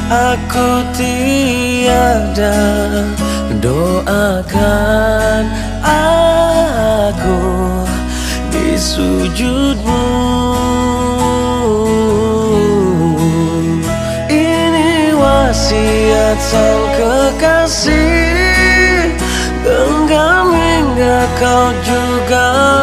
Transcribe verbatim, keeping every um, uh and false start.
aku tiada, doakan aku di sujudmu. Ini wasiat sang kekasih, genggam hingga kau juga